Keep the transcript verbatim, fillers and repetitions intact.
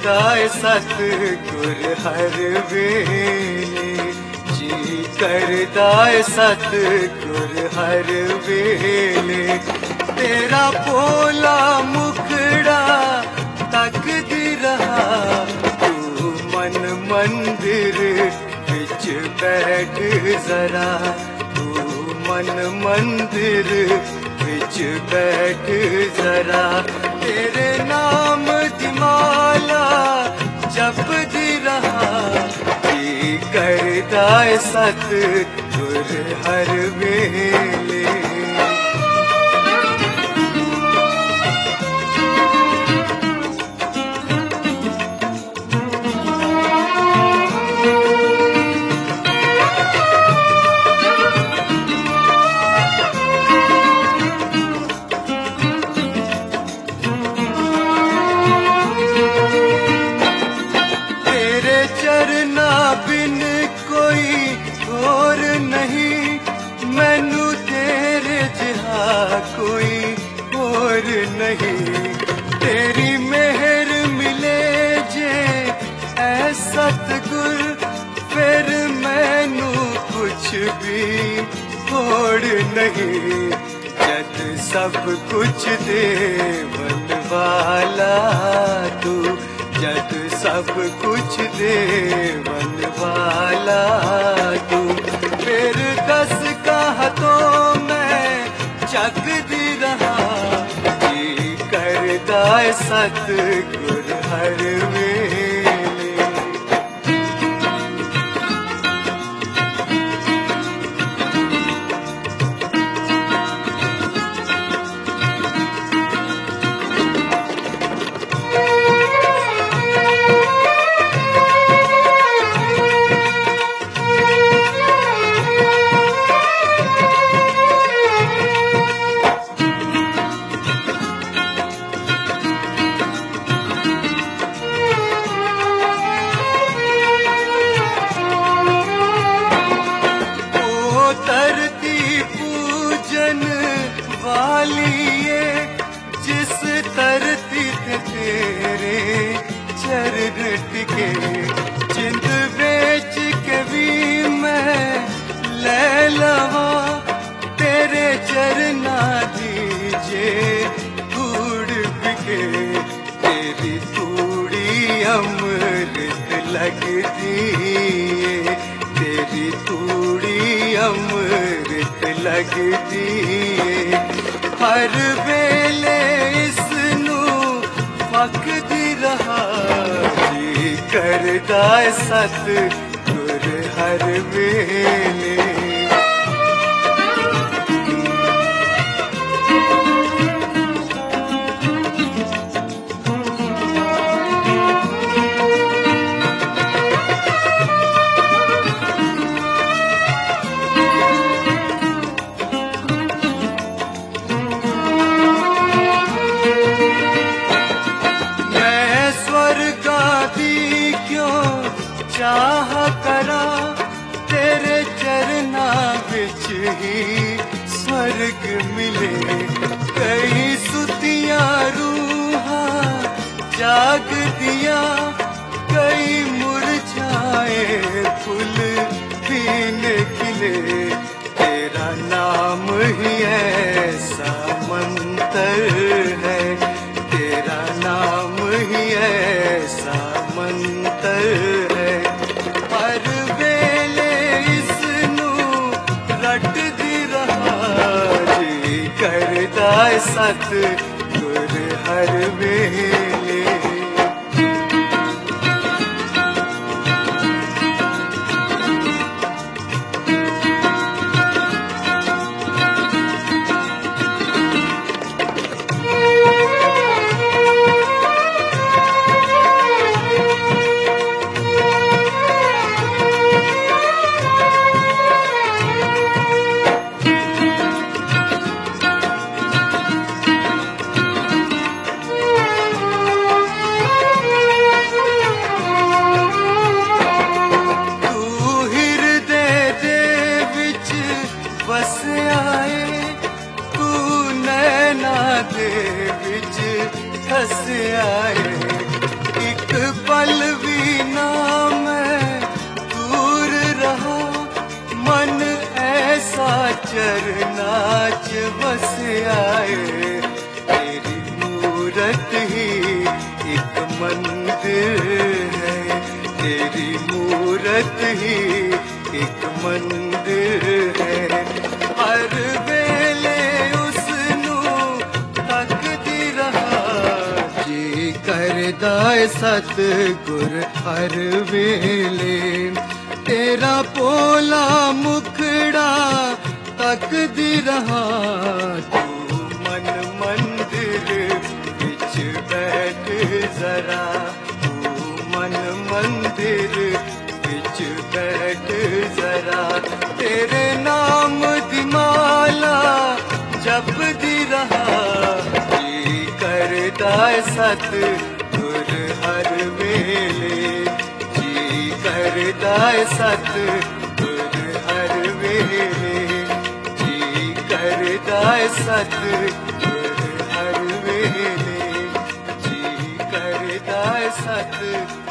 करदा है सतगुर हर वेले, जी करदा है सतगुर हर वेले। तेरा भोला मुखड़ा तकदी रहा, तू मन मंदिर विच बैठ जरा, तू मन मंदिर विच बैठ जरा। तेरे नाम दी माला जपदी रहा, जी करदा है सतगुर हर वेले। चरना बिन कोई और नहीं, मैनू तेरे जिहा कोई और नहीं। तेरी मेहर मिले जे ऐ सतगुर, फिर मैनू कुछ भी होड़ नहीं। जद सब कुछ देवन वाला तू, जद सब कुछ देवन वाला तू, फिर दस कहा तो मैं जगदी रहा, जी करदा है सतगुर हर वेले। वालिए जिस धरती थे तेरे चरण टिके, जिंद बेच के भी मैं ले लवा, तेरे चरना दीजे धूड़ बिके। तेरी धूड़ी अमृत लगती है, तेरी धूड़ी अमृत लगती है। हर वेले इसनू फकदी रहा, जी करदा है सतगुर हर वेले। चाह करा तेरे चरना विच ही स्वर्ग मिले। कई सुतियां रूहां जाग दिया, कई मुरझाए फूल भी खिले। तेरा नाम ही ऐसा मंत्र है, तेरा नाम ही ऐसा मंत्र है। हर वेले इसनू रटदी रहा, जी करदा है सतगुर हर वेले। दे विच हस आए, एक पल भी ना मैं दूर रहा, मन ऐसा चरना च बस आए। तेरी मूरत ही एक मंदिर है, तेरी मूरत ही एक मंदिर है। हर वेले उसनू तकदी रहा, जी करदा है सतगुर हर वेले। तेरा पोला मुखड़ा तकदी रहा, तू मन मंदिर विच बैठ जरा, तू मन मंदिर विच बैठ जरा। तेरे नाम दी माला जपदी रहा, जी करदा है सतगुर हर वेले, जी करदा है सतगुर हर वेले, जी करदा है सतगुर हर वेले, जी करदा है सतगुर